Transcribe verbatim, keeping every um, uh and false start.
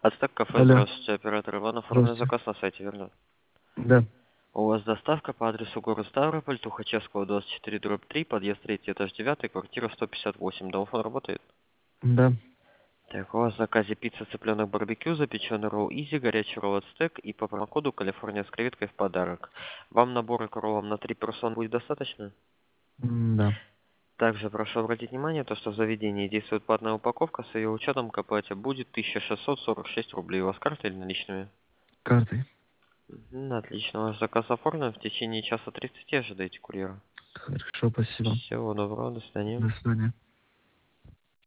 Ацтек кафе, Алло. здравствуйте, оператор Иван, оформлен Здравствуйте. заказ на сайте, верно? Да. У вас доставка по адресу город Ставрополь, Тухачевского, двадцать четыре, дробь три, подъезд третий, этаж девятый, квартира сто пятьдесят восемь. Домофон работает? Да. Так, у вас в заказе пицца, цыпленок барбекю, запеченный ролл изи, горячий ролл ацтек и по промокоду Калифорния с креветкой в подарок. Вам набора к роллам на три персон будет достаточно? М, Да. Также прошу обратить внимание, то, что в заведении действует платная упаковка, с ее учетом к оплате будет тысяча шестьсот сорок шесть рублей. У вас карта или наличными? Картой. Мгм, отлично, ваш заказ оформлен. В течение часа тридцати ожидайте курьера. Хорошо, спасибо. Всего доброго, до свидания. До свидания.